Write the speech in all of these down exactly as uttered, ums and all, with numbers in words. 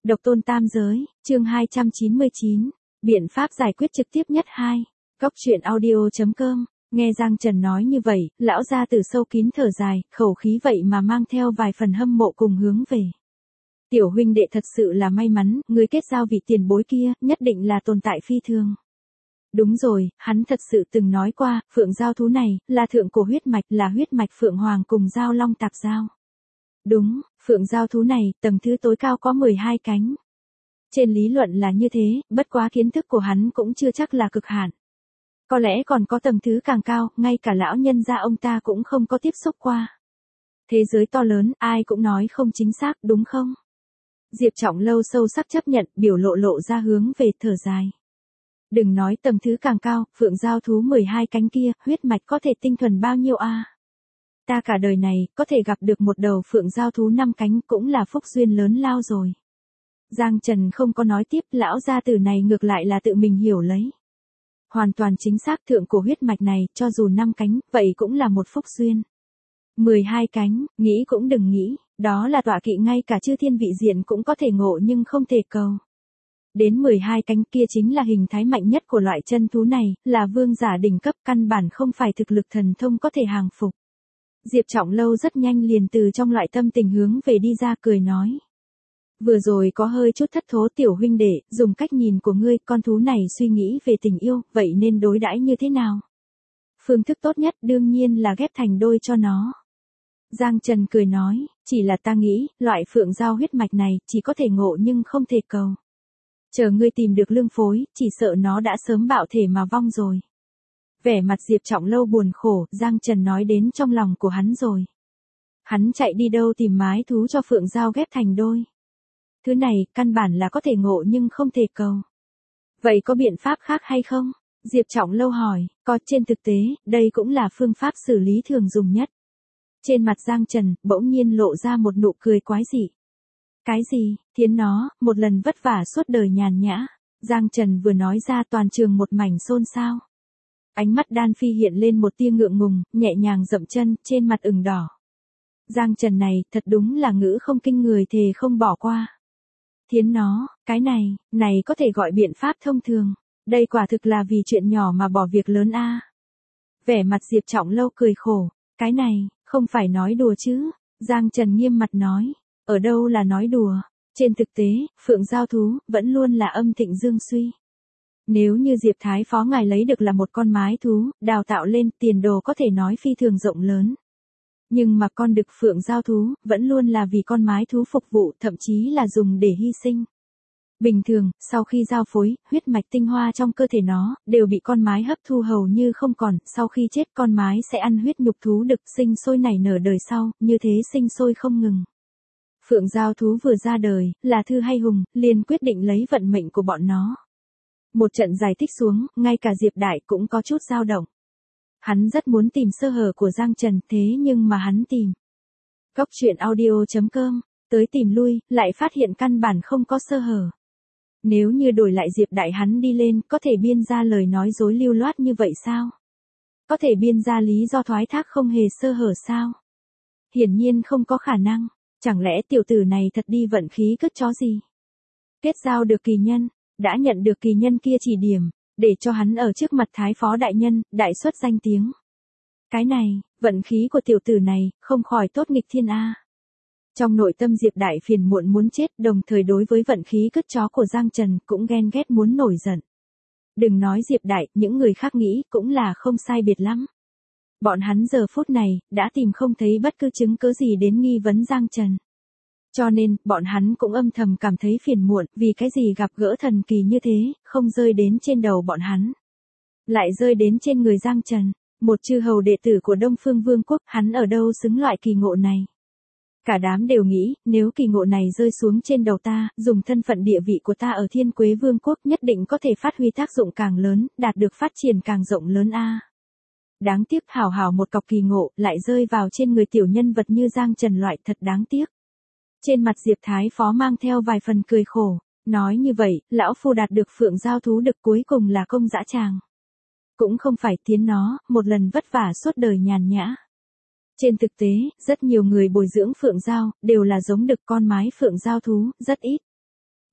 Độc tôn tam giới, chương hai trăm chín mươi chín, biện pháp giải quyết trực tiếp nhất hai. Góc truyện audio.com, nghe Giang Trần nói như vậy, lão gia tử sâu kín thở dài, khẩu khí vậy mà mang theo vài phần hâm mộ cùng hướng về. Tiểu huynh đệ thật sự là may mắn, người kết giao vị tiền bối kia, nhất định là tồn tại phi thường. Đúng rồi, hắn thật sự từng nói qua, phượng giao thú này, là thượng cổ huyết mạch, là huyết mạch phượng hoàng cùng giao long tạp giao. Đúng, phượng giao thú này, tầng thứ tối cao có mười hai cánh. Trên lý luận là như thế, bất quá kiến thức của hắn cũng chưa chắc là cực hạn. Có lẽ còn có tầng thứ càng cao, ngay cả lão nhân gia ông ta cũng không có tiếp xúc qua. Thế giới to lớn, ai cũng nói không chính xác, đúng không? Diệp Trọng Lâu sâu sắc chấp nhận, biểu lộ lộ ra hướng về thở dài. Đừng nói tầng thứ càng cao, phượng giao thú mười hai cánh kia, huyết mạch có thể tinh thuần bao nhiêu a? À? Ta cả đời này, có thể gặp được một đầu phượng giao thú năm cánh cũng là phúc duyên lớn lao rồi. Giang Trần không có nói tiếp, lão gia tử này ngược lại là tự mình hiểu lấy. Hoàn toàn chính xác, thượng cổ huyết mạch này, cho dù năm cánh, vậy cũng là một phúc duyên. mười hai cánh, nghĩ cũng đừng nghĩ, đó là tọa kỵ ngay cả chư thiên vị diện cũng có thể ngộ nhưng không thể cầu. Đến mười hai cánh kia chính là hình thái mạnh nhất của loại chân thú này, là vương giả đỉnh cấp, căn bản không phải thực lực thần thông có thể hàng phục. Diệp Trọng Lâu rất nhanh liền từ trong loại tâm tình hướng về đi ra, cười nói. Vừa rồi có hơi chút thất thố tiểu huynh đệ, dùng cách nhìn của ngươi, con thú này suy nghĩ về tình yêu, vậy nên đối đãi như thế nào? Phương thức tốt nhất đương nhiên là ghép thành đôi cho nó. Giang Trần cười nói, chỉ là ta nghĩ, loại phượng giao huyết mạch này, chỉ có thể ngộ nhưng không thể cầu. Chờ ngươi tìm được lương phối, chỉ sợ nó đã sớm bạo thể mà vong rồi. Vẻ mặt Diệp Trọng Lâu buồn khổ, Giang Trần nói đến trong lòng của hắn rồi. Hắn chạy đi đâu tìm mái thú cho phượng giao ghép thành đôi. Thứ này, căn bản là có thể ngộ nhưng không thể cầu. Vậy có biện pháp khác hay không? Diệp Trọng Lâu hỏi, có, trên thực tế, đây cũng là phương pháp xử lý thường dùng nhất. Trên mặt Giang Trần, bỗng nhiên lộ ra một nụ cười quái dị. Cái gì, thiến nó, một lần vất vả suốt đời nhàn nhã. Giang Trần vừa nói ra toàn trường một mảnh xôn xao. Ánh mắt Đan Phi hiện lên một tia ngượng ngùng, nhẹ nhàng dậm chân, trên mặt ửng đỏ. Giang Trần này, thật đúng là ngữ không kinh người thề không bỏ qua. Thiến nó, cái này, này có thể gọi biện pháp thông thường. Đây quả thực là vì chuyện nhỏ mà bỏ việc lớn a. À. Vẻ mặt Diệp Trọng Lâu cười khổ. Cái này, không phải nói đùa chứ. Giang Trần nghiêm mặt nói. Ở đâu là nói đùa. Trên thực tế, phượng giao thú, vẫn luôn là âm thịnh dương suy. Nếu như Diệp Thái Phó ngài lấy được là một con mái thú, đào tạo lên, tiền đồ có thể nói phi thường rộng lớn. Nhưng mà con đực phượng giao thú, vẫn luôn là vì con mái thú phục vụ, thậm chí là dùng để hy sinh. Bình thường, sau khi giao phối, huyết mạch tinh hoa trong cơ thể nó, đều bị con mái hấp thu hầu như không còn, sau khi chết con mái sẽ ăn huyết nhục thú đực sinh sôi nảy nở đời sau, như thế sinh sôi không ngừng. Phượng giao thú vừa ra đời, là thư hay hùng, liền quyết định lấy vận mệnh của bọn nó. Một trận giải thích xuống, ngay cả Diệp Đại cũng có chút dao động. Hắn rất muốn tìm sơ hở của Giang Trần, thế nhưng mà hắn tìm. Góc truyện audio.com, tới tìm lui, lại phát hiện căn bản không có sơ hở. Nếu như đổi lại Diệp Đại hắn đi lên, có thể biên ra lời nói dối lưu loát như vậy sao? Có thể biên ra lý do thoái thác không hề sơ hở sao? Hiển nhiên không có khả năng, chẳng lẽ tiểu tử này thật đi vận khí cất chó gì? Kết giao được kỳ nhân, đã nhận được kỳ nhân kia chỉ điểm, để cho hắn ở trước mặt Thái Phó đại nhân, đại xuất danh tiếng. Cái này, vận khí của tiểu tử này, không khỏi tốt nghịch thiên a. Trong nội tâm Diệp Đại phiền muộn muốn chết, đồng thời đối với vận khí cất chó của Giang Trần cũng ghen ghét muốn nổi giận. Đừng nói Diệp Đại, những người khác nghĩ cũng là không sai biệt lắm. Bọn hắn giờ phút này, đã tìm không thấy bất cứ chứng cứ gì đến nghi vấn Giang Trần. Cho nên, bọn hắn cũng âm thầm cảm thấy phiền muộn, vì cái gì gặp gỡ thần kỳ như thế, không rơi đến trên đầu bọn hắn. Lại rơi đến trên người Giang Trần, một chư hầu đệ tử của Đông Phương Vương quốc, hắn ở đâu xứng loại kỳ ngộ này. Cả đám đều nghĩ, nếu kỳ ngộ này rơi xuống trên đầu ta, dùng thân phận địa vị của ta ở Thiên Quế Vương quốc nhất định có thể phát huy tác dụng càng lớn, đạt được phát triển càng rộng lớn a. À. Đáng tiếc hảo hảo một cọc kỳ ngộ, lại rơi vào trên người tiểu nhân vật như Giang Trần loại, thật đáng tiếc. Trên mặt Diệp Thái Phó mang theo vài phần cười khổ, nói như vậy, lão phu đạt được phượng giao thú đực cuối cùng là công dã tràng. Cũng không phải tiến nó, một lần vất vả suốt đời nhàn nhã. Trên thực tế, rất nhiều người bồi dưỡng phượng giao, đều là giống đực con mái phượng giao thú, rất ít.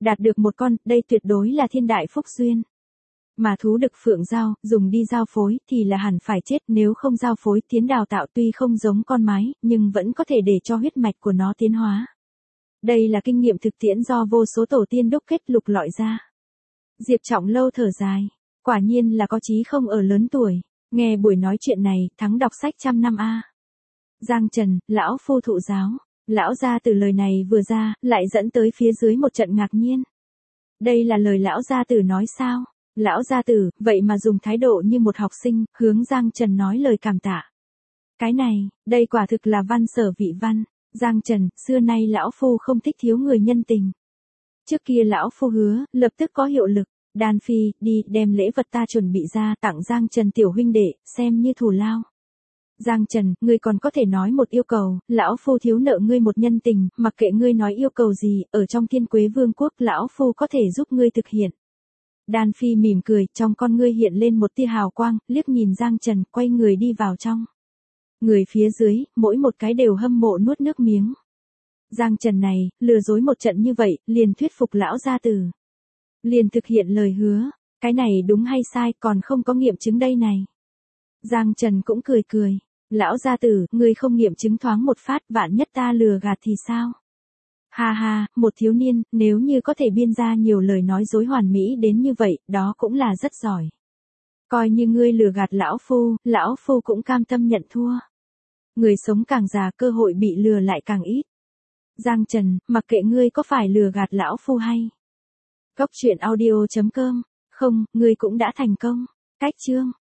Đạt được một con, đây tuyệt đối là thiên đại phúc duyên. Mà thú đực phượng giao, dùng đi giao phối thì là hẳn phải chết, nếu không giao phối tiến đào tạo tuy không giống con mái, nhưng vẫn có thể để cho huyết mạch của nó tiến hóa. Đây là kinh nghiệm thực tiễn do vô số tổ tiên đúc kết lục lọi ra. Diệp Trọng Lâu thở dài, quả nhiên là có chí không ở lớn tuổi, nghe buổi nói chuyện này, thắng đọc sách trăm năm a. Giang Trần, lão phu thụ giáo, lão gia tử lời này vừa ra, lại dẫn tới phía dưới một trận ngạc nhiên. Đây là lời lão gia tử nói sao? Lão gia tử, vậy mà dùng thái độ như một học sinh, hướng Giang Trần nói lời cảm tạ. Cái này, đây quả thực là văn sở vị văn. Giang Trần, xưa nay lão phu không thích thiếu người nhân tình. Trước kia lão phu hứa, lập tức có hiệu lực. Đan Phi, đi, đem lễ vật ta chuẩn bị ra, tặng Giang Trần tiểu huynh đệ, xem như thù lao. Giang Trần, ngươi còn có thể nói một yêu cầu, lão phu thiếu nợ ngươi một nhân tình, mặc kệ ngươi nói yêu cầu gì, ở trong Thiên Quế Vương quốc lão phu có thể giúp ngươi thực hiện. Đan Phi mỉm cười, trong con ngươi hiện lên một tia hào quang, liếc nhìn Giang Trần, quay người đi vào trong. Người phía dưới, mỗi một cái đều hâm mộ nuốt nước miếng. Giang Trần này, lừa dối một trận như vậy, liền thuyết phục lão gia tử. Liền thực hiện lời hứa, cái này đúng hay sai còn không có nghiệm chứng đây này. Giang Trần cũng cười cười, lão gia tử, ngươi không nghiệm chứng thoáng một phát, vạn nhất ta lừa gạt thì sao? Ha ha, một thiếu niên, nếu như có thể biên ra nhiều lời nói dối hoàn mỹ đến như vậy, đó cũng là rất giỏi. Coi như ngươi lừa gạt lão phu, lão phu cũng cam tâm nhận thua. Người sống càng già cơ hội bị lừa lại càng ít. Giang Trần, mặc kệ ngươi có phải lừa gạt lão phu hay. Góc truyện audio chấm com, không, ngươi cũng đã thành công. Cách chương.